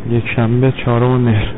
یک شنبه 4 مهر.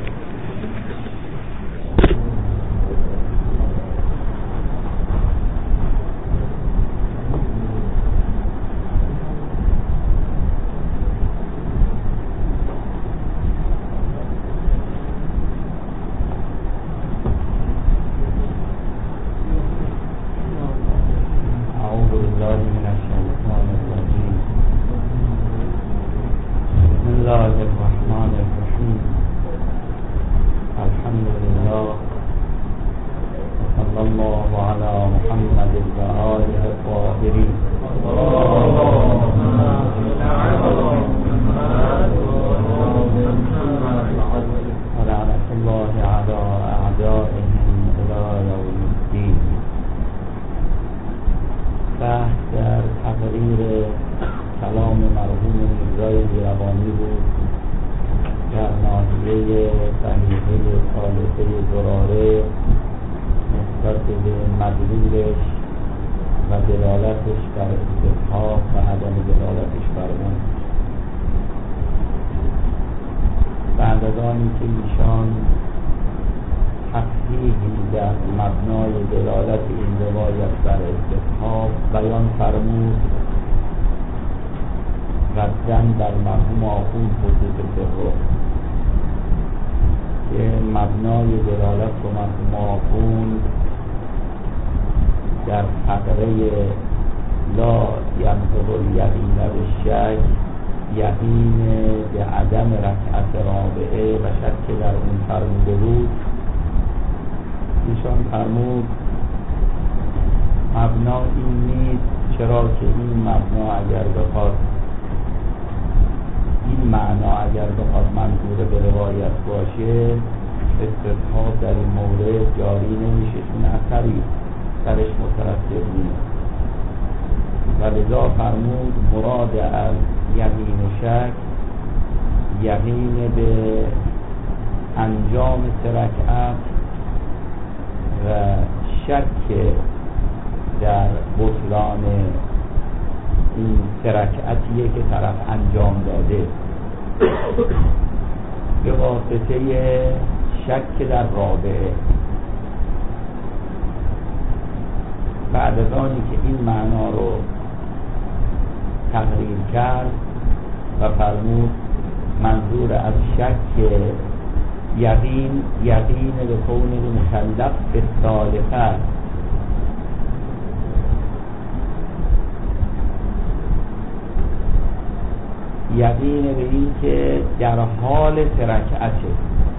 یقین به این که در حال ترکعته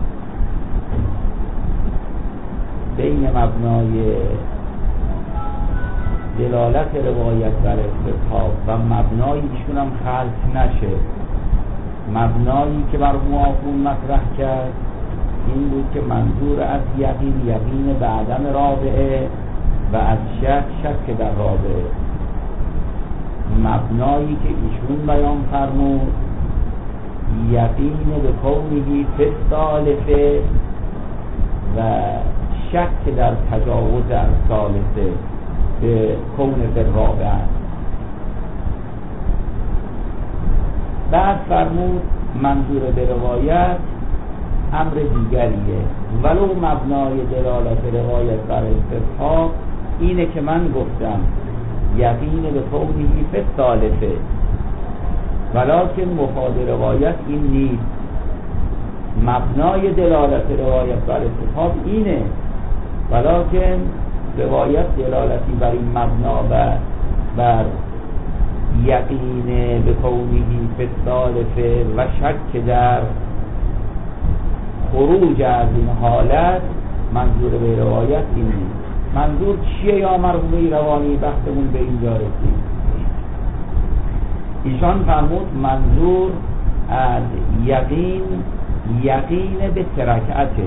بین مبنای دلالت روایت بر استطاب و مبنای ایشون هم خلط نشه. مبنایی که مرحوم آخوند مطرح کرد این بود که منظور از یقین به عدم رابعه و از شک در رابعه. مبنایی که ایشون بیان فرمود یقین به کونهی فالثالثه و شک در تجاوز از ثالثه به کون بالرابعه. بعد فرمود منظور به روایت امر دیگریه، ولو مبنای دلالت روایت بر استفهام اینه که من گفتم یقین به کونهی فالثالثه، ولکن مفاد روایت این نیست. مبنای دلالت روایت بر استفهام اینه، ولکن روایت دلالتی بر این مبنا بر یقین به کونهی فالثالثه و شک در خروج از این حالت منظور به روایت این نیست. منظور چیه یا مرحوم روانی؟ بحثمون به اینجا رسید. ایشان فرمود منظور از یقین به ترکعته.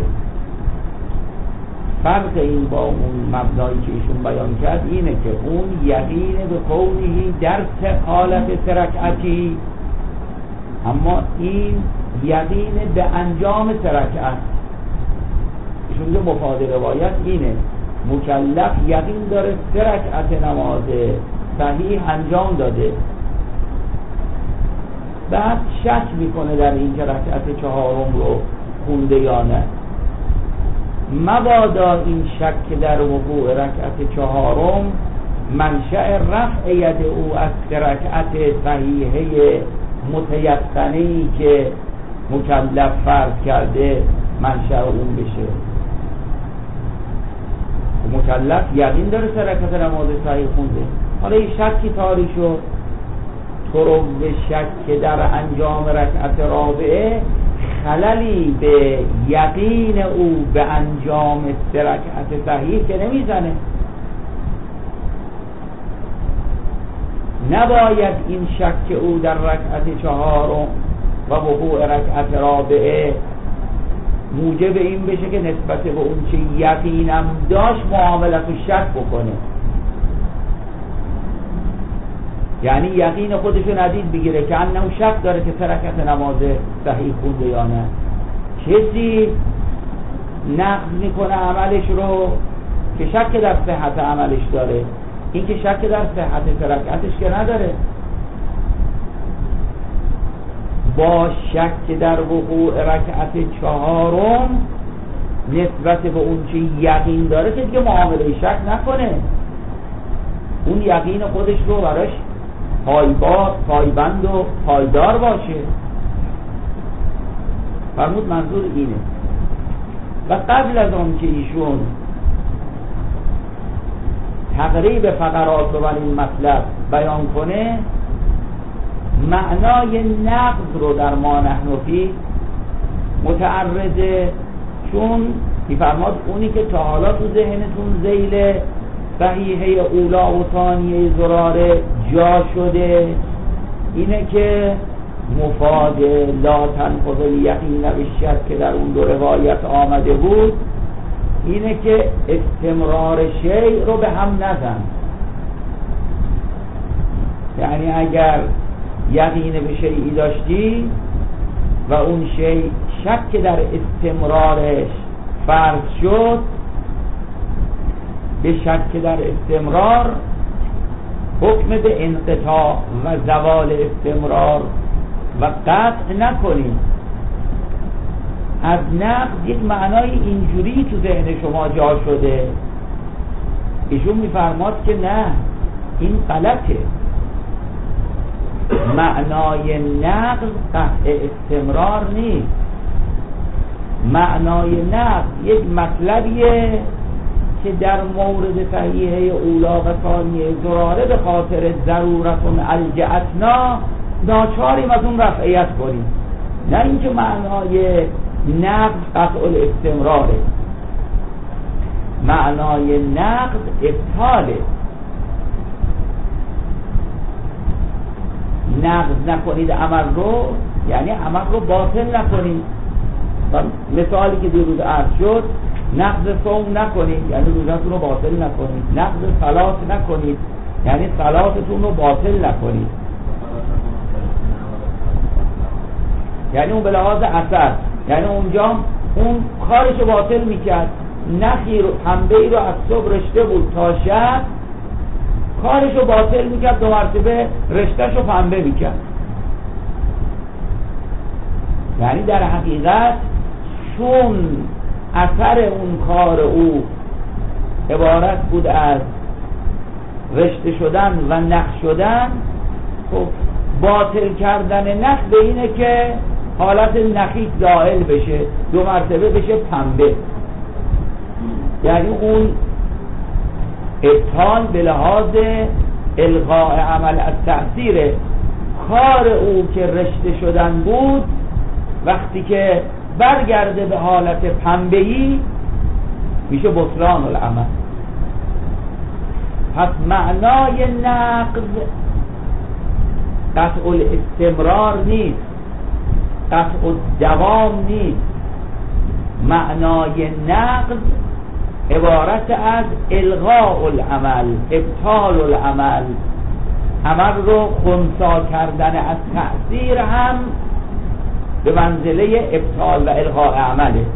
فرق این با اون مبنایی که ایشون بیان کرد اینه که اون یقین به کونهی در حالت ترکعتی، اما این یقین به انجام ترکعت. ایشون که مفاد روایت اینه مکلف یقین داره ترکعت نماز صحیح انجام داده، بعد شک میکنه در این که رکعت چهارم رو خونده یا نه. مبادا این شک در وقوع رکعت چهارم منشأ رفع ید او از رکعت صحیحه متیقنه‌ای که مکلف فرض کرده منشأ اون بشه. مکلف یقین داره سه رکعت نماز صحیح خونده، حالا این شکی طاری شد، تو رو به شک در انجام رکعت رابعه خللی به یقین او به انجام سه رکعت صحیح که نمیزنه. نباید این شک او در رکعت چهارم و وقوع رکعت رابعه موجب این بشه که نسبت به اون چه یقینم داشت معاملت و شک بکنه، یعنی یقین خودشو ندید بگیره که انه شک داره که سه رکعت نماز صحیح خونده یا نه. کسی نقض میکنه عملش رو که شک در صحت عملش داره، این که شک در صحت سه رکعتش که نداره. با شک در وقوع رکعت چهارم نسبت به اون چه یقین داره که دیگه معامله شک نکنه، اون یقین خودش رو براش پایبند و پایدار باشه. فرمود منظور اینه. و قبل از اون که ایشون تقریب فقرات رو بر این مطلب بیان کنه، معنای نقض رو در ما نحن فی متعرضه، چون میفرماد اونی که تا حالا تو ذهنتون ذیل صحیحه اولا و ثانیه زراره جا شده اینه که مفاد لا تنقض الیقین بالشک که در اون دو روایت آمده بود، اینه که استمرار شیء رو به هم نزن. یعنی اگر یقین به شیئی داشتی و اون شیء شک در استمرارش فرض شد، به شک در استمرار حکم به انقطاع و زوال استمرار و قطع نکنید. از نقض یک معنای اینجوری تو ذهن شما جا شده، ایشون میفرماد که نه، این غلطه. معنای نقض قطع استمرار نیست. معنای نقض یک مطلبیه که در مورد صحیحه اولا و ثانیه زراره به خاطر ضرورت الجأتنا ناچاریم از اون رفعیت کنیم، نه اینکه معنای نقض قطع الاستمراره. معنای نقض ابطاله. نقض نکنید عمل رو، یعنی عمل رو باطل نکنید. مثالی که دیروز عرض شد، نقض صوم نکنید یعنی روزتون رو باطل نکنید، نقض صلات نکنید یعنی صلاتتون رو باطل نکنید، یعنی اون به لحاظ اثر، یعنی اونجا اون کارش رو باطل میکرد. نخی رو پنبه‌ای رو از صبح رشته بود تا شب، کارش رو باطل میکرد، دو مرتبه رشتهش رو پنبه میکرد. یعنی در حقیقت چون اثر اون کار او عبارت بود از رشته شدن و نخ شدن، خب باطل کردن نخ به اینه که حالت نخیت زائل بشه، دو مرتبه بشه پنبه. یعنی اون ابطال به لحاظ الغاء عمل از تأثیر کار او که رشته شدن بود، وقتی که برگرده به حالت پنبه‌ای میشه بطلان العمل. پس معنای نقض قطع الاستمرار نیست، قطع الدوام نیست. معنای نقض عبارت از الغاء العمل، ابطال العمل، عمل رو خنثی کردن از تأثیر هم به منزله ابطال و الغاء عمله.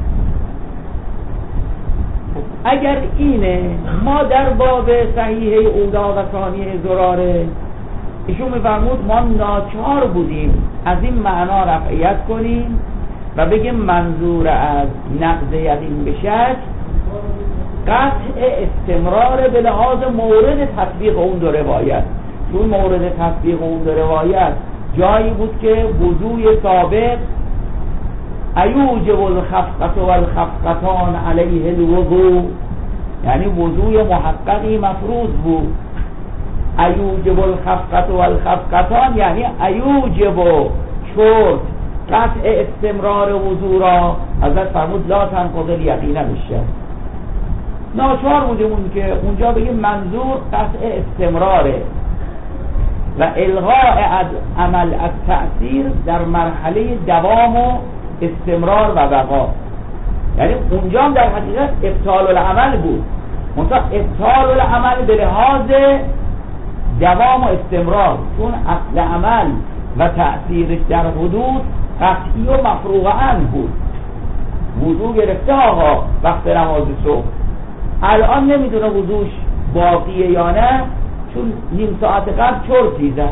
اگر اینه، ما در باب صحیحه اولا و ثانیه زراره ایشون میفرمود ما ناچار بودیم از این معنا رفعیت کنیم و بگیم منظور از نقض یقین به شک قطع استمرار به لحاظ مورد تطبیق اون دو روایت. چون مورد تطبیق اون دو روایت جایی بود که وضوی سابق ایوجب الخفقة والخفقتان علیه الوضوء، یعنی وضوی محققی مفروض بود. ایوجب الخفقة والخفقتان یعنی ایوجب شرط قطع استمرار وضو را حضرت فرمود لا تنقض الیقین بشه. ناچار بودیم که اونجا بگیم منظور قطع استمراره و الغاء از عمل از تأثیر در مرحله دوام و استمرار و بقا. یعنی اونجا هم در حقیقت ابطال العمل بود، منتها ابطال العمل به لحاظ دوام و استمرار، چون اصل عمل و تأثیرش در حدود قطعی و مفروغاً بود. وضو گرفته آقا وقت نماز صبح، الان نمیدونه وضوش باقیه یا نه، چون نیم ساعت قبل چرتی زد.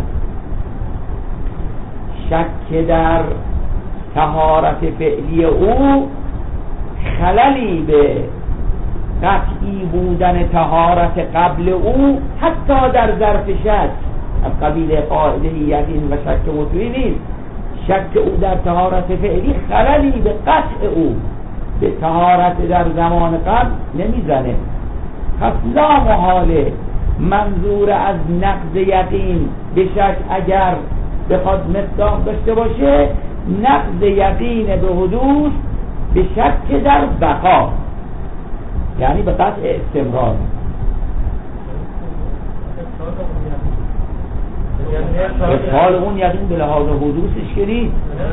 شک در طهارت فعلی او خللی به قطعی بودن طهارت قبل او حتی در ظرف شک از قبیل قاعده یقین و شک مطلقی نیست. شک او در طهارت فعلی خللی به قطع او به طهارت در زمان قبل نمیزنه. پس لا محاله منظور از نقض یقین به شک اگر بخواد مصداق داشته باشه نقض یقین به حدوث به شک در بقا، یعنی به قطع استمرار. ابطال اون یقین به لحاظ حدوثش که نیست،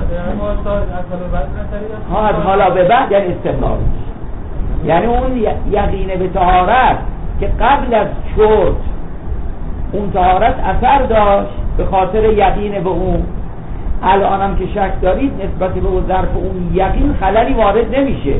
از حالا به بعد یعنی استمرار، یعنی اون یقین به طهارت که قبل از شرط اون طهارت اثر داشت به خاطر یقین به اون، الان هم که شک دارید نسبت به اون ظرف اون یقین خللی وارد نمیشه.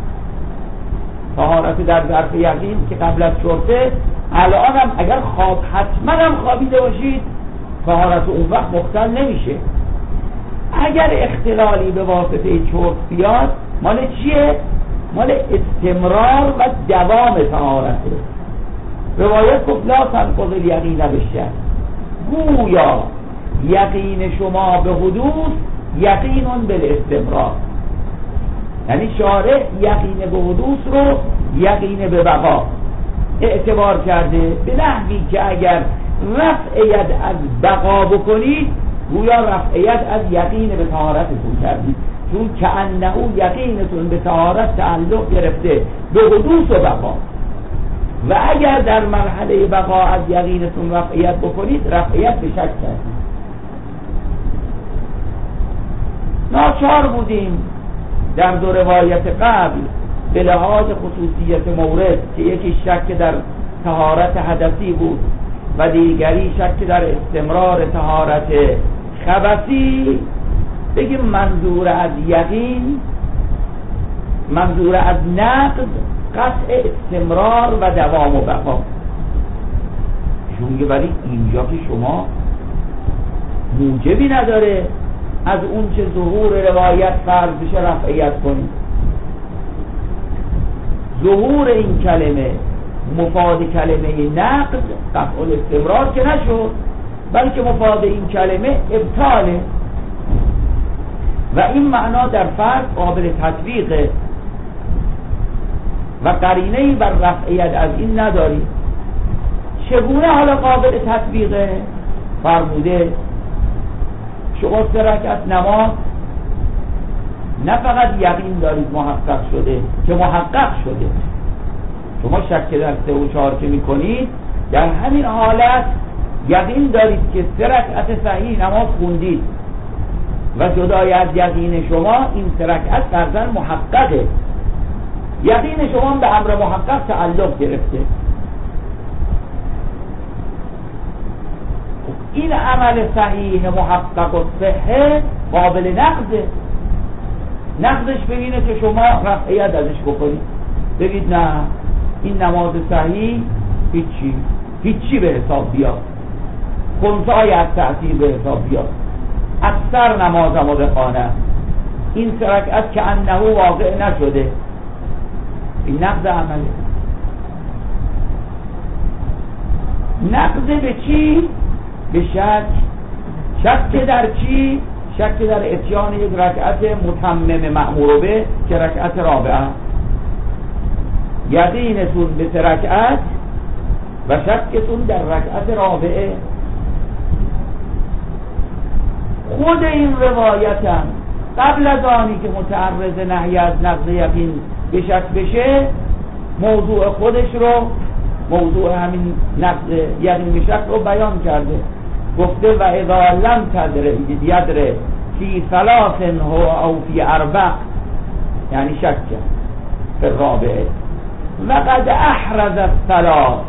طهارت در ظرف یقین که قبل از شرطه، الان هم اگر خواب حتما هم خوابیده باشید طهارت اون وقت مختل نمیشه. اگر اختلالی به واسطه چرت بیاد مال چیه؟ مال استمرار و دوام طهارته. روایت گفت لا تنقض الیقین بشه، گویا یقین شما به حدوث یقینون بالاستمرار، یعنی شارع یقین به حدوث رو یقین به بقا اعتبار کرده، به نحوی که اگر رفع ید از بقا بکنید گویا رفع ید از یقین به طهارتتون کردید، چون که انه یقینتون به طهارت تعلق گرفته به حدوث و بقا، و اگر در مرحله بقا از یقینتون رفع ید بکنید رفع ید به شک کردید. ناچار بودیم در دو روایت قبل به لحاظ خصوصیت مورد که یکی شک در طهارت حدثی بود و دیگری شک در استمرار طهارت خبثی بگیم منظور از یقین، منظور از نقض قطع استمرار و دوام و بقا. چون ولی اینجا که شما موجبی نداره از اون چه ظهور روایت فرض بشه رفعیت کنید. ظهور این کلمه مفاد کلمه نقض قطع الاستمرار که نشد، بلکه مفاد این کلمه ابطاله و این معنا در فرض قابل تطبیقه و قرینه‌ای بر رفعیت از این نداری. چگونه حالا قابل تطبیقه؟ فرموده شما 3 رکعت نماز نه فقط یقین دارید محقق شده که محقق شده، شما شک در 3 و 4 که میکنید در همین حالت یقین دارید که 3 رکعت صحیح نماز خوندید و جدای از یقین شما این 3 رکعت فرضاً محققه، یقین شما به امر محقق تعلق گرفته. این عمل صحیح محقق و صحه قابل نقضه. نقضش ببینه که شما رفعیت ازش بکنید، بگید نه این نماز صحیح هیچی به حساب بیاد، خنثای از تأثیر به حساب بیاد، اکثر نمازمو بخوانم. این 3 رکعت که انه واقع نشده، این نقض عمله. نقض به چی؟ به شک. شک در چی؟ شک در اتیان یک رکعت متمم مأمور به که رکعت رابعه. یقینتون به 3 رکعت و شکتون در رکعت رابعه. خود این روایت هم قبل از آنی که متعرض نهی از نقض یقین به شک بشه، موضوع خودش رو، موضوع همین نقض یقین به شک رو بیان کرده. گفته و اذا لم یدره فی 3 او فی 4، یعنی شک فی الرابعه وقد احرز الثلاث،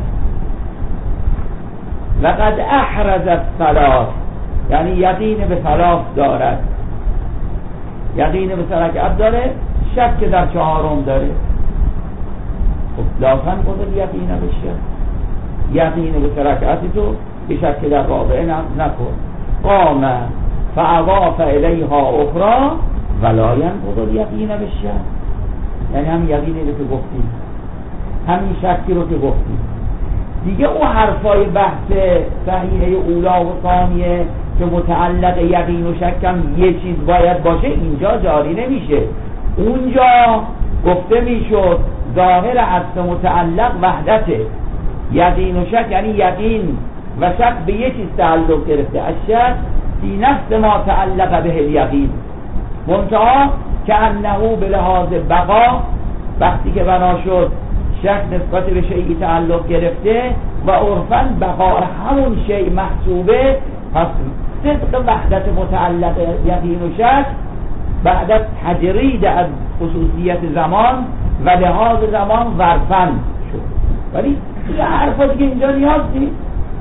وقد احرز الثلاث یعنی یقین به 3 دارد، یقین به 3 رکعت داره، شک در 4م داره. خب لازم قدر یقین بشه، یقین به 3 رکعتی تو به شک در رابعه نکن. قام فاضاف الیها اخرى ولا ينقض یقین بشه، یعنی هم یقینی رو که گفتی، همین شکی رو که گفتی دیگه. اون حرفای بحث صحیحه اولا و ثانیه که متعلق یقین و شکم یه چیز باید باشه اینجا جاری نمیشه. اونجا گفته میشد ظاهر اصل متعلق وحدته، یقین و شک یعنی یقین و شک به یه چیز تعلق گرفته، الشک فی نفس ما تعلق به الیقین، منتها که انه به لحاظ بقا وقتی که بنا شد شک نسبت به شیئی تعلق گرفته و عرفاً بقا همون شیء محسوبه، پس صدق وحدت متعلق یقین و شک بعد از تجرید از خصوصیت زمان و لحاظ زمان ظرفاً شد. ولی یه حرفا دیگه اینجا نیاز نیست،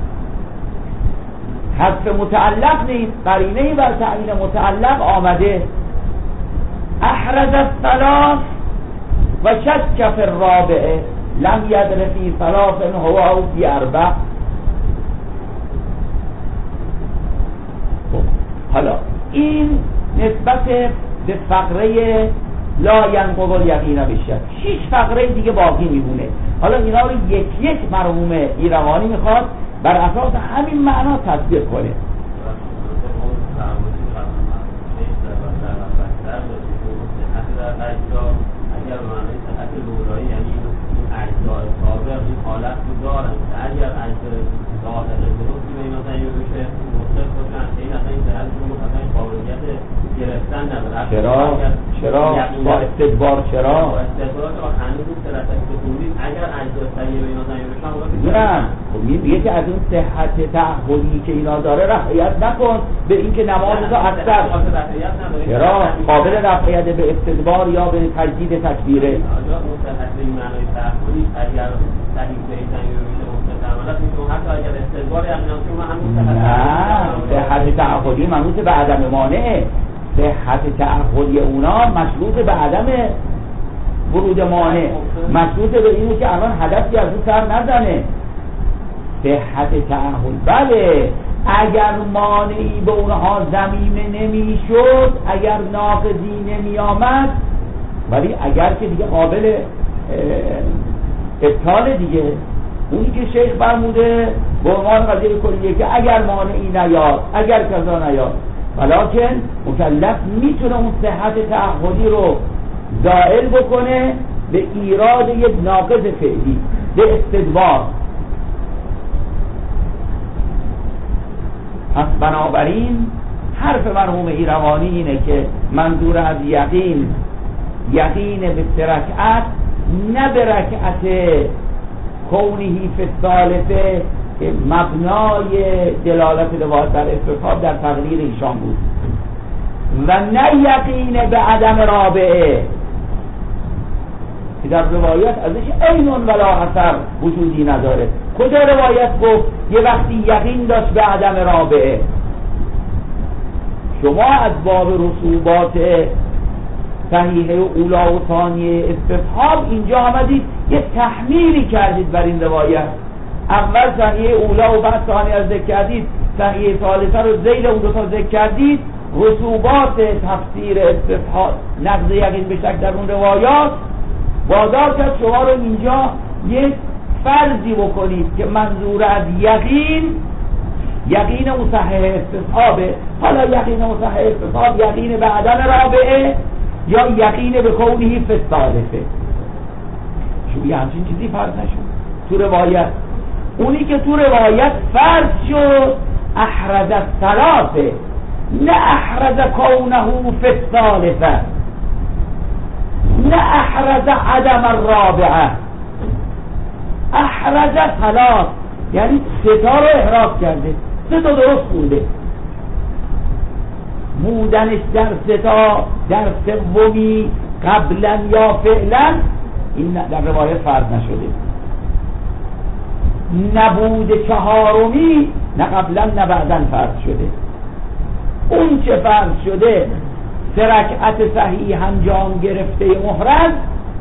حذف متعلق نیست، قرینه‌ای بر تعیین متعلق آمده. احرز الثلاث و شک فی الرابعه لم یدر فی 3 هو او فی 4. حالا این نسبت به فقره لا ینقض الیقین بالشک. 6 فقره دیگه باقی میمونه. حالا اینا رو یک یک مرحوم ایروانی میخواد بر اساس همین معنا تطبیق کنه. اگر معنی صحت لولایی یعنی این اجزای سابق این حالت رو دارن، اگر اجزای ظاهر درستی به این مثلا یه بشه مختلف باشن، این اصلا این صحت رو مثلا قابلیت گرفتن نداره. چرا؟ با استدبار چرا؟ با استدبار که با هنوز این صحت که خوندید اگر اجزای صحیح به این مثلا یه بشن نه، خب میگه که از این صحت تعهدی که اینا داره رفعیت نکن به اینکه نمازتو اکثر چرا؟ قابل رفعیت به استدبار یا به تجدید تکبیره. نه، صحت تعهدی منوط به عدم مانعه. صحت تعهدی اونا مشروط به عدم ورود مانع، مشروط به اینه که الان هدفی از اون سر نزنه. صحت تعهد بله، اگر مانعی به اونها ضمیمه نمیشد، اگر ناقضی نمی آمد، ولی اگر که دیگه قابل ابطال دیگه، اونی که شیخ فرموده به عنوان قضیه کلیه که اگر مانعی نیاد، اگر کذا نیاد، ولکن مکلف میتونه اون صحت تعهدی رو زائل بکنه به ایراد یک ناقض فعلی، به استدبار. پس بنابراین حرف مرحوم ایروانی اینه که منظور از یقین به 3 رکعت نه به رکعت کونهی فی الثالثه که مبنای دلالت روایت در استفاد در تقریر ایشان بود، و نه یقین به عدم رابعه که در روایت ازش عین ولا اثر وجودی نداره. کجا روایت گفت یه وقتی یقین داشت به عدم رابعه؟ شما از باب رسوبات صحیحه اولا و ثانیه استصحاب اینجا آمدید یه تحمیلی کردید بر این روایت. اول صحیحه اولا و بعد ثانیه رو ذکر کردید، صحیحه ثالثه رو ذیل اون 2 تا ذکر کردید، رسوبات تفسیر استصحاب نقض یقین به شک در اون روایات وادار کرد شما رو اینجا یک فرضی بکنید که منظور از یقین مصحح استصحابه. حالا یقین مصحح استصحاب یقین به عدم رابعه یا یقین به کونهی فی الثالثه. شو همچین چیزی فرض نشد تو روایت. اونی که تو روایت فرض شد احرز الثلاثه نه احرز کونه فی الثالثه نه احرز عدم الرابعه. احرز ثلاث یعنی سه تا رو احراز کرده، سه تا درست بوده. بودنش در سه تا در سومی قبلا یا فعلا این در روایت فرض نشده. نبود چهارمی نه قبلا نه بعدا فرض شده. اون چه فرض شده سه رکعت صحیح انجام گرفته محرز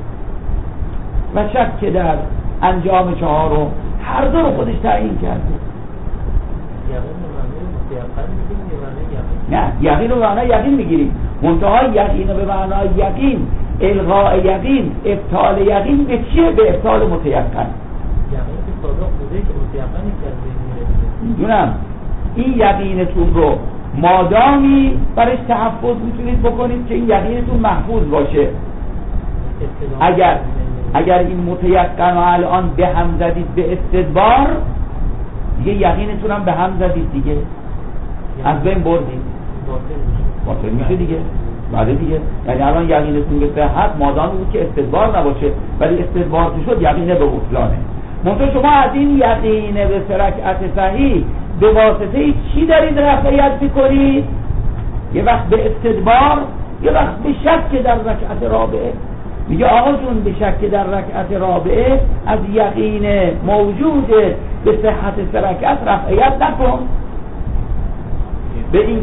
و شک در انجام چهارم هر دو رو خودش تعیین کرده. نه یقین رو به معنای یقین میگیریم، منتهای یقین رو به معنای یقین، الغاء یقین، ابطال یقین به چیه؟ به ابطال متیقن. یقین که صادق بوده که متیقنی کرده میدونم این یقینتون رو مادامی برش تحفظ میتونید بکنید که این یقینتون محفوظ باشه. اگر این متیقن و الان به هم زدید به استدبار دیگه یقینتون هم به هم زدید دیگه از بین بردید باطل میشه دیگه. بله دیگه، یعنی الان یقینتون به صحت مادامی بود که استدبار نباشه، ولی استدبار شد یقینه به بطلانه. منطقه شما از این یقینه به سه رکعت صحیح به واسطه چی دارید رفعیت میکنید؟ یه وقت به استدبار، یه وقت به شک در رکعت رابعه. میگه آقا جون به شک در رکعت رابعه از یقین موجود به صحت سه رکعت رفعیت نکن. به این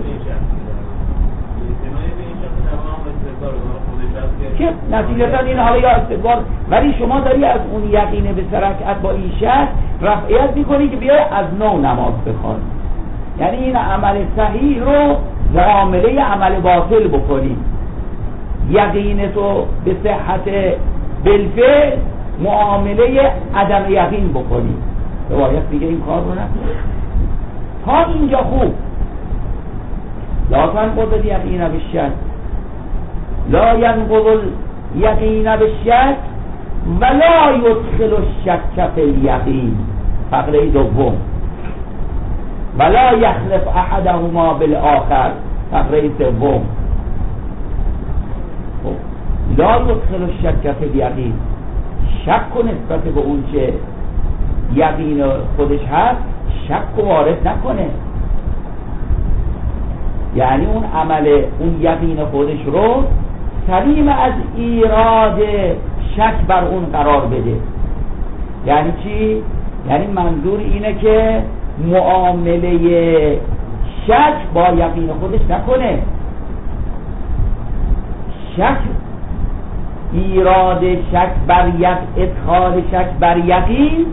که نتیجتا این حالا یا استدبار، ولی شما داری از اون یقینه به سه رکعت با این شک رفعیت میکنی که بیای از نو نماز بخوان. یعنی این عمل صحیح رو معامله عمل باطل بکنی. یقین تو به صحت بالفعل معامله عدم یقین بکنی. روایت دیگه این کار رو نکنی. تا اینجا خوب. لا تنقض الیقین بالشک، لا ینقض الیقین بالشک ولا یدخل الشک فی الیقین. فقره دوم ولا یخلف احدهما بالآخر. فقره سوم لا یدخل الشک فی الیقین. شک و نسبت به اون چه یقین خودش هست شک و وارد نکنه. یعنی اون عمل اون یقین خودش رو سلیم از ایراد شک بر اون قرار بده. یعنی چی؟ یعنی منظور اینه که معامله شک با یقین خودش نکنه. شک ایراد شک بر ادخال شک بر یقین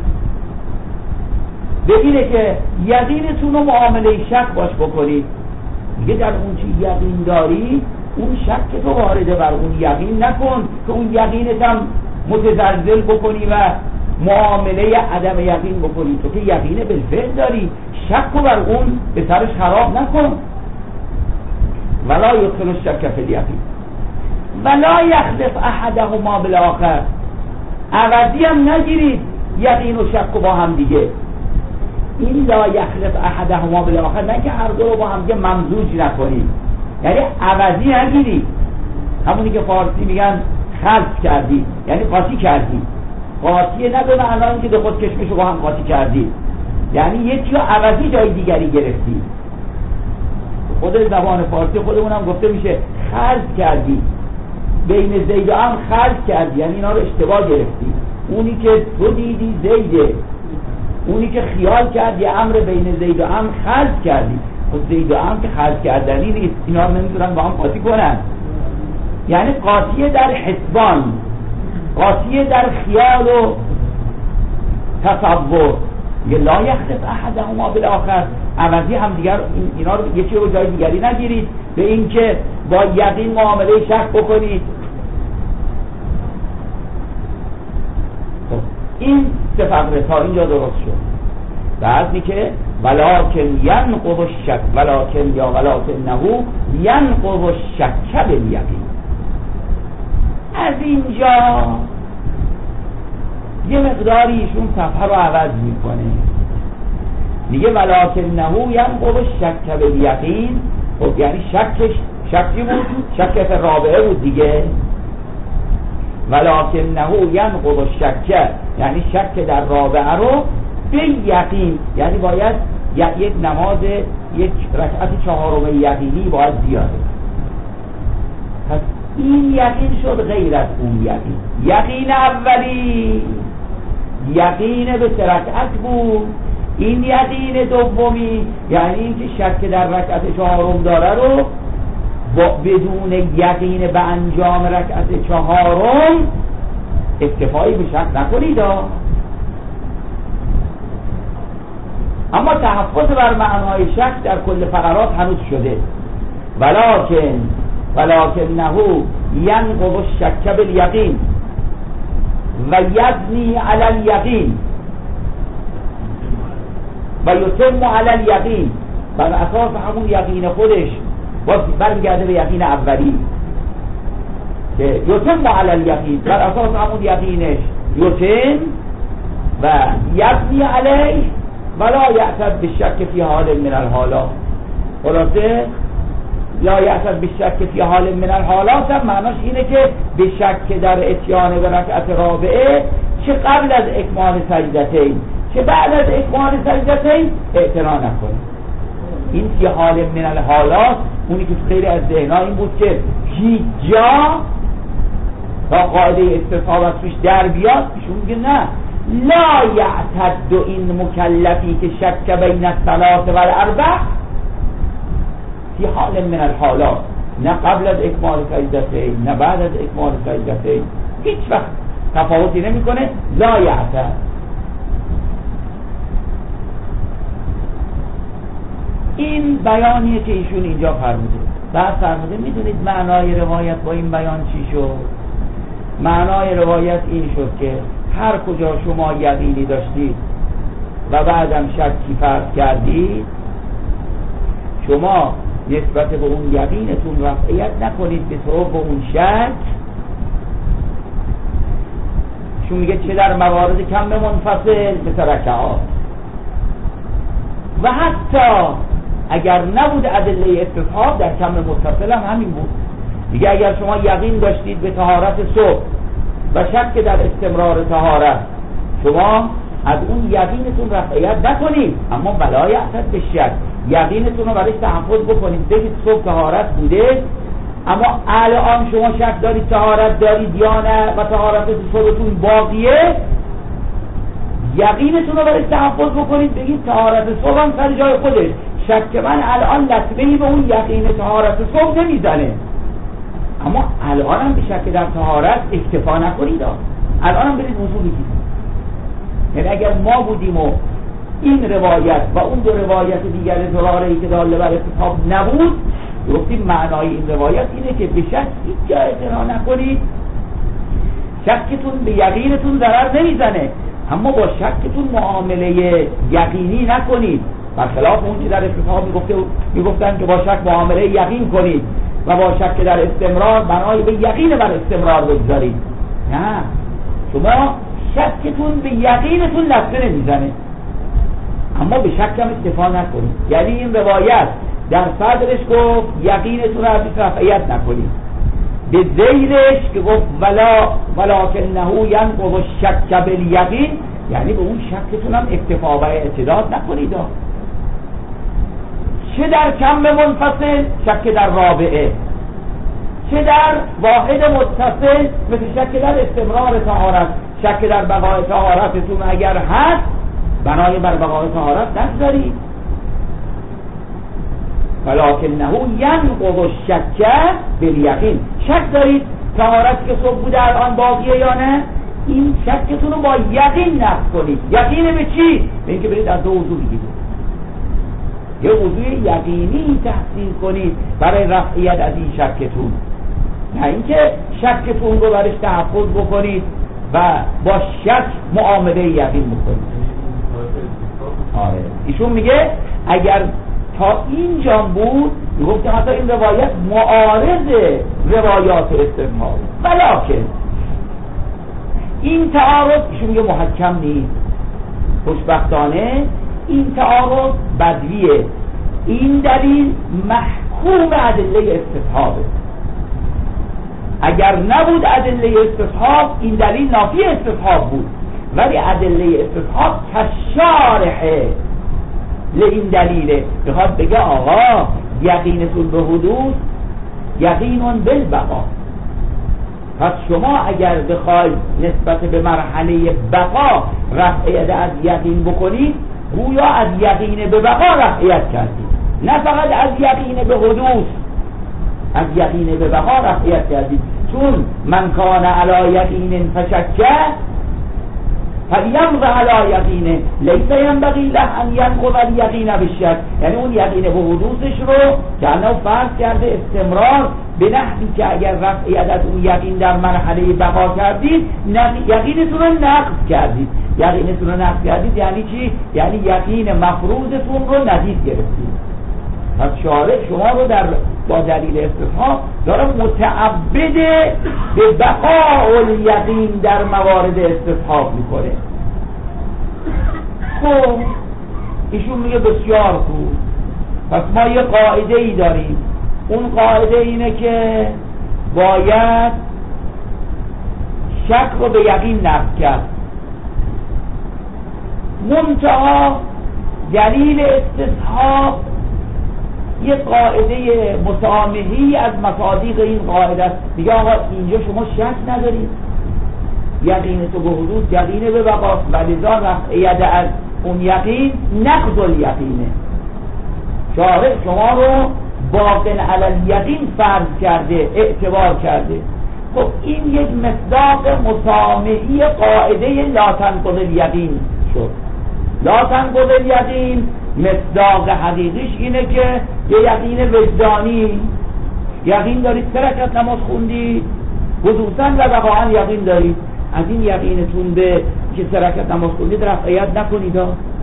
بگیره که یقینتون رو معامله شک باش بکنید. دیگه در اون چی یقین داری اون شک تو وارده بر اون یقین نکن که اون یقینت هم متزلزل بکنی و معامله عدم یقین بکنی. تو که یقین بالفعل داری، شک رو بر اون به سرش خراب نکن. ولا یدخل الشک فی الیقین ولا یخلف احدهما بالآخر. عوضی هم نگیرید یقین و شک با هم دیگه. این لا یخلف احدهما بالآخر نه که هر دو رو با هم دیگه ممزوج نکنید، یعنی عوضی نگیرید. همونی که فارسی میگن خلط کردی، یعنی قاطی کردی. قاطی نه به معنای که به خود کشمشو با هم قاطی کردی، یعنی یکی رو عوضی جای دیگری گرفتی. خود زبان فارسی خودمون هم گفته میشه خلط کردی، بین زید و عمرو خلط کردی، یعنی اینا رو اشتباه گرفتی. اونی که تو دیدی زیده، اونی که خیال کردی عمرو، بین زید و عمرو خلط کردی. خود زید و عمرو که خلط کردنی نیست، اینا رو نمیتونن با هم قاطی کنن. یعنی قاطیه در حسبان، قاطیه در خیال و تصور. یه لا یخلف احدهما بالآخر، عوضی هم دیگر اینا رو یکی رو جای دیگری نگیرید به این که با یقین معامله شک بکنید. خب این سه فقره تا اینجا درست شد. بعد میگه ولکن ینقض الشک ولکن نهو ینقض الشک بالیقین. از اینجا یه مقداری ایشون صفحه رو عوض میکنه، میگه ولکن نهو ینقض الشک بالیقین. خب یعنی شکی بود، شک رابعه بود دیگه. ولکن نهو ینقض الشک یعنی شک در رابعه رو به یقین، یعنی باید یک نماز یک رکعت چهارم یقینی باید بیاره. پس این یقین شد غیر از اون یقین. یقین اولی یقین به 3 رکعت بود، این یقین دومی یعنی اینکه شک در رکعت چهارم داره رو بدون یقین به انجام رکعت چهارم اکتفایی به شک نکنید. اما تحفظ بر معنای شک در کل فقرات هنوز شده. ولکن نهو ینقض الشک بالیقین و یبنی علی الیقین و یتم علی الیقین. بر اساس همون یقین خودش برمیگرده به یقین اولی که یتم علی الیقین، بر اساس همون یقینش یتم و یبنی علیه ولا یعتد بالشک فی حال من الحالات. خلاصه لا یعتد بالشک فی حال من الحالات هم معناش اینه که به شک در اتیان به رکعت رابعه چه قبل از اکمال سجدتین چه بعد از اکمال سجدتین اعتنا نکنه. این فی حال من الحالات اونی که خیلی از ذهن‌ها این بود که هیچ جا تا قاعده استصحاب از توش در بیاد. ایشون میگه نه، لا یعتد این مکلفی که شک بین الثلاث و الاربع فی حال من الحالات، نه قبل از اکمال سجدتین نه بعد از اکمال سجدتین، هیچ وقت تفاوتی نمیکنه. لا یعتد. این بیانیه که ایشون اینجا فرموده. بعد فرموده میدونید معنای روایت با این بیان چی شد؟ معنای روایت این شد که هر کجا شما یقینی داشتید و بعدم شکی فرض کردید، شما نسبت به اون یقینتون رفعیت نکنید به سبب اون شک. چون میگه چه در موارد کم منفصل مثل رکعات و حتی اگر نبود ادله استصحاب در کم متصل هم همین بود. میگه اگر شما یقین داشتید به طهارت صبح و شک در استمرار طهارت، شما از اون یقینتون رفعیت نکنید، اما ولا یعتد بالشک، یقینتون رو برایش تحفظ بکنید. بگید صبح طهارت بوده اما الان شما شک دارید طهارت دارید یا نه و طهارت صبحتون باقیه، یقینتون رو برایش تحفظ بکنید. بگید طهارت صبح هم سر جای خودش، شک من الان لطمه‌ای به اون یقین طهارت صبح نمیزنه، اما الان هم به شک در طهارت اکتفا نکنید. الان هم برید وضو بگیرید. یعنی اگر ما بودیم و این روایت و اون دو روایت دیگر زراره‌ای که داله بر استصحاب نبود، گفتیم معنای این روایت اینه که به شک هیچ جا اعتنا نکنید. شکتون به یقینتون ضرر نمیزنه، اما با شکتون معامله یقینی نکنید. برخلاف اون که در استصحاب میگفتن که با شک معامله یقین کنید و با شک در استمرار بنای به یقین بر استمرار بگذارید. نه، شما شکتون به یقینتون لطمه نمیزنه، اما به شک هم اکتفا نکنید. یعنی این روایت در صدرش گفت یقینتون رو از رفعیت نکنید، به زیرش که گفت ولکنه ینقض الشک بالیقین، یعنی به اون شکتون هم اکتفا و اعتداد نکنید. چه در کم منفصل شک در رابعه، چه در واحد متصل مثل شک در استمرار طهارت، شک در بقای طهارتتون اگر هست بنای بر بقای طهارت نگذارید. ولکنه ینقض الشک بالیقین، شک دارید طهارت که صبح بوده الان باقیه یا نه، این شکتون رو با یقین نقض کنید. یقین به چی؟ به اینکه برید از دو وضو بگیرید. یه وضوع یقینی تحصیل کنید برای رفعیت از این شکتون، نه اینکه شکتون رو برش تحفظ بکنید و با شک معامله یقین بکنید. آره ایشون میگه اگر تا اینجا بود میگفت که حتی این روایت معارض روایات استفهام، ولکن این تعارض ایشون میگه محکم نیست. خوشبختانه این تعارض بدویه، این دلیل محکوم ادله استصحابه. اگر نبود ادله استصحاب این دلیل نافی استصحاب بود، ولی ادله استصحاب کشارحه لئین دلیله، بخواد بگه آقا یقینتون به حدوث یقینون بالبقا. پس شما اگر بخواید نسبت به مرحله بقا رفعیت از یقین بکنید، گویا از یقین به بقا رفعیت کردید، نه فقط از یقین به حدوث، از یقین به بقا رفعیت کردید. چون من کان علی یقین فشکه فلیمض علی یقینه لیس ینبغی له ان ینقض الیقین بالشک، یعنی اون یقین به حدوثش رو که الان فرض کرده استمرار به نحوی که اگر رفعیت از اون یقین در مرحله بقا کردید یقینتون رو نقض کردید. یقینتون رو نقض کردید یعنی چی؟ یعنی یقین مفروضتون رو ندید گرفتید. پس شارع شما رو با دلیل استفهام داره متعبد به بقاء الیقین در موارد استصحاب میکنه. خب ایشون میگه بسیار خوب، پس ما یه قاعده ای داریم، اون قاعده اینه که باید شک رو به یقین نفی کرد. منتها دلیل استصحاب یه قاعده مسامحی از مصادیق این قاعده است. میگه آقا اینجا شما شک ندارید، یقین تو به حدوث یقینه به بقا، ولذا رفعیت از اون یقین نقض الیقینه. شارع شما رو باقن علی الیقین فرض کرده، اعتبار کرده. خب این یک مصداق مسامحی قاعده لا تنقض الیقین شد. لا تنقض الیقین مصداق حقیقیش اینه که یه یقین وجدانی، یقین دارید 3 رکعت نماز خوندید خصوصا و واقعا یقین دارید، از این یقینتون به که 3 رکعت نماز خوندید رفعیت نکنید.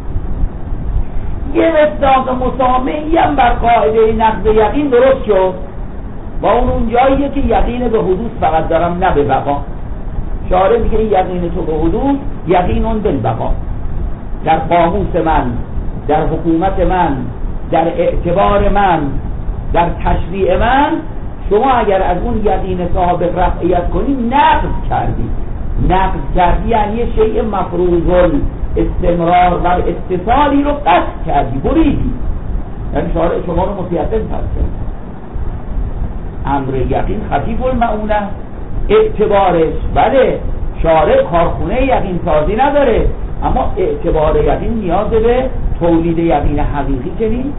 یه مصداق مسامحی هم بر قاعده نقض یقین درست شد و اون جاییه که یقین به حدوث فقط دارم نه به بقا. شارع میگه یقین تو به حدوث یقینون بالبقا. در قاموس من، در حکومت من، در اعتبار من، در تشریع من، شما اگر از اون یقین صاحب رفعیت کنی نقض کردی. نقض کردی یعنی یه شیء مفروض استمرار و اتصالی رو قطع کردی، بریدی. یعنی شارع شما رو متیقن فرض کرد. امر یقین خفیف المعونه، اعتبارش بله شارع کارخونه یقین سازی نداره، اما اعتبار یقین نیاز به تولید یقین حقیقی که نیست،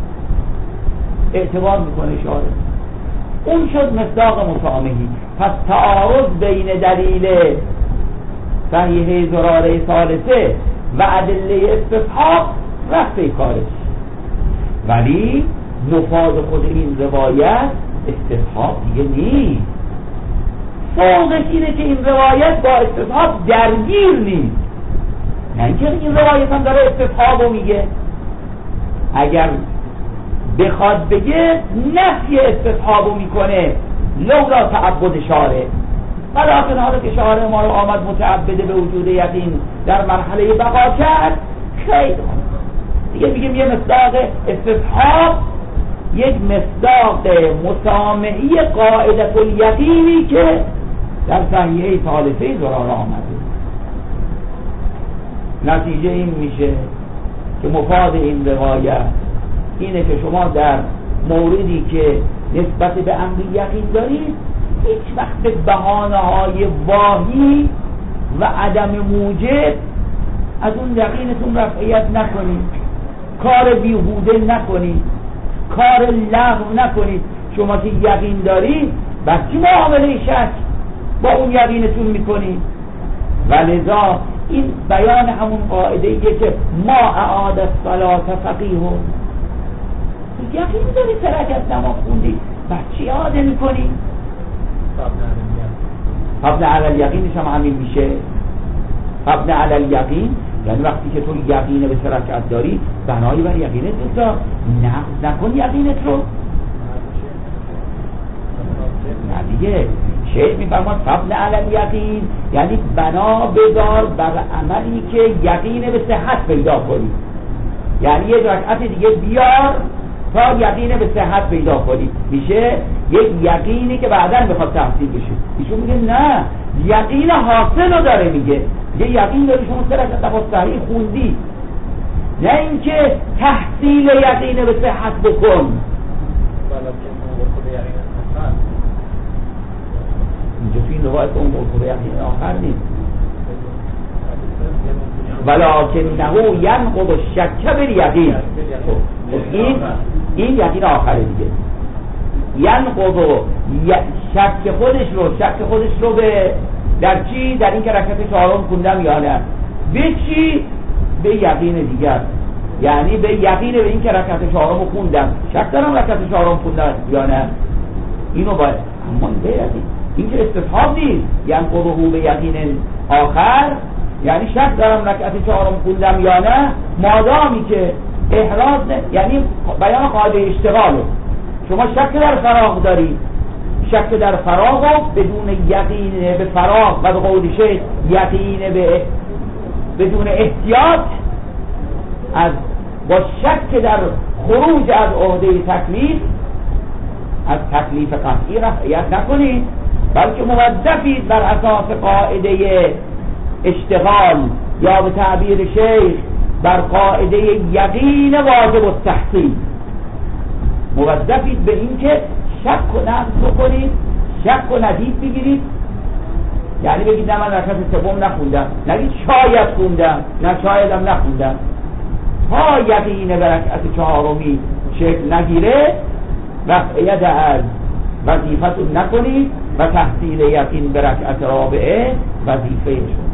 اعتبار میکنه شارع. اون شد مصداق مسامحی. پس تعارض بین دلیل صحیحه زراره ثالثه و ادله استصحاب رفع کارش، ولی مفاد خود این روایت استصحاب دیگه نیست. فوقش اینه که این روایت با استصحاب درگیر نیست، نه اینکه این روایت هم داره استصحابو میگه. اگر بخواد بگه نفی استصحابو میکنه لولا تعبد شارع، ولیکن حالا که شارع ما رو آمد متعبد به وجود یقین در مرحله بقا کرد، خیلی دیگه میگیم یه مصداق استصحاب، یک مصداق مسامحی قاعده الیقینی که در صحیحه ثالثه زراره آمده. نتیجه این میشه که مفاد این روایت اینه که شما در موردی که نسبت به امر یقین دارید هیچ وقت به بهانه‌های واهی و عدم موجب از اون یقینتون رفعیت نکنید، کار بیهوده نکنید، کار لغو نکنید. شما که یقین دارید بس چی معامله شک با اون یقینتون میکنید؟ ولذا این بیان همون قاعده ایه که ما اعاد الصلاة فقیه، یقین داری 3 رکعت نماز خوندی، بس چی عاده میکنی؟ قبل علی الیقینش هم همین میشه. قبل علی الیقین یعنی وقتی که تو یقین به 3 رکعت داری بنایی بر یقینت بذار، نقض نکن یقینت رو. نه دیگه شیخ میفرماد قبل علی الیقین یعنی بنا بذار بر عملی که یقین به صحت پیدا کنی، یعنی 1 رکعت دیگه بیار تا یقین به صحت پیدا کنی، میشه یک یقینی که بعداً میخواد تحصیل بشه. ایشون میگه نه، یقین حاصل رو داره، میگه یه یقین داری شما 3 رکعت نماز صحیح خوندی، نه اینکه تحصیل یقین به صحت بکن. اینجا توی این روایت اون موضوع یقین آخر نیست. ولکنه ینقض الشک بالیقین. این یقین آخره دیگه. ینقض شک خودش رو به در چی؟ در این که رکعت 4 خوندم یا نه. به چی؟ به یقین دیگر، یعنی به یقین به این که رکعت 4 خوندم، شک دارم رکعت 4 خوندم یا نه، اینو باید. اما این که استفهام نیست، ینقضه به یقین آخر یعنی شک دارم رکعت 4 خوندم یا نه، مادامی که احراز یعنی بیان قاعده اشتغاله. شما شک در فراغ داری، شک در فراغ و بدون یقین به فراغ و به قول شیخ یقین به بدون احتیاط با شک در خروج از عهده تکلیف، از تکلیف قطعی رعایت نکنید، بلکه موظفید بر اساس قاعده اشتغال یا به تعبیر شیخ بر قاعده یقین واجب التحصیل موظفید به این که شک و نقض بکنید، شک و ندید بگیرید. یعنی بگید نه من رکعت 3 نخوندم، نگید شاید خوندم، نه شایدم نخوندم، تا یقین به رکعت 4 شکل نگیره رفعیت از وظیفتون نکنید و تحصیل یقین به رکعت 4 وظیفه شما.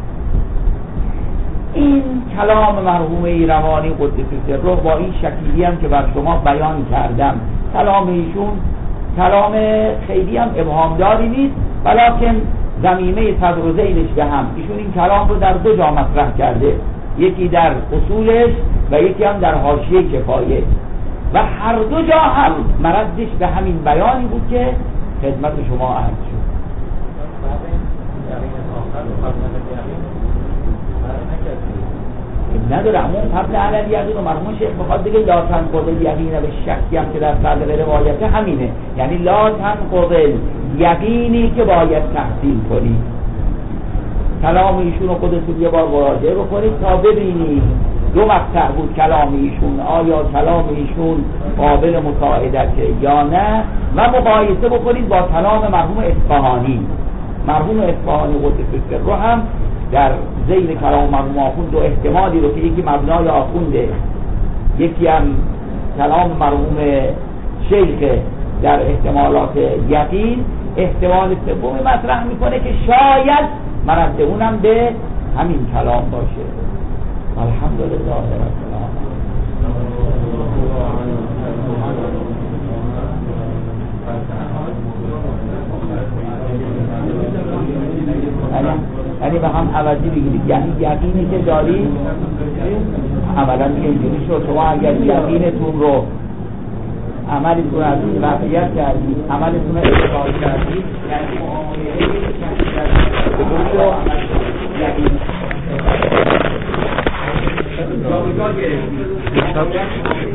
این کلام مرحوم ایروانی قدس سره با این شکلی هم که بر شما بیان کردم، کلام ایشون کلام خیلی هم ابهامداری نیست، ولیکن ضمیمه صدر و ذیلش به هم. ایشون این کلام رو در 2 جا مطرح کرده، یکی در اصولش و یکی هم در حاشیه کفایه، و هر 2 جا هم مردش به همین بیانی بود که خدمت شما عرض شد. نداره اما قبل علی الیقین و مرحوم شیخ بخواد بگه لا تنقض الیقین به شکی هم که در صدر روایت همینه، یعنی لا تنقض یقینی که باید تحصیل کنی. کلام ایشون رو خودتون یه بار مراجعه بکنید تا ببینید 2 مقطع بود کلام ایشون، آیا کلام ایشون قابل مساعدته یا نه، و مقایسه بکنید با کلام مرحوم اصفهانی. مرحوم اصفهانی قدس سره هم در ذیل کلام مرحوم آخوند 2 احتمالی رو که یکی مبنای آخونده، یکی هم کلام مرحوم شیخ در احتمالات یقین، احتمال 3 مطرح میکنه که شاید مرد اونم به همین کلام باشه. الحمدلله رب العالمین. یعنی به هم عوضی بگیرید، یعنی یقینی که داری عملا اینجوری شد. شما اگر یقینتون رو عملتون از وقعیت کردید، عملتون رو اعتقاد کردید، یعنی معامله یقین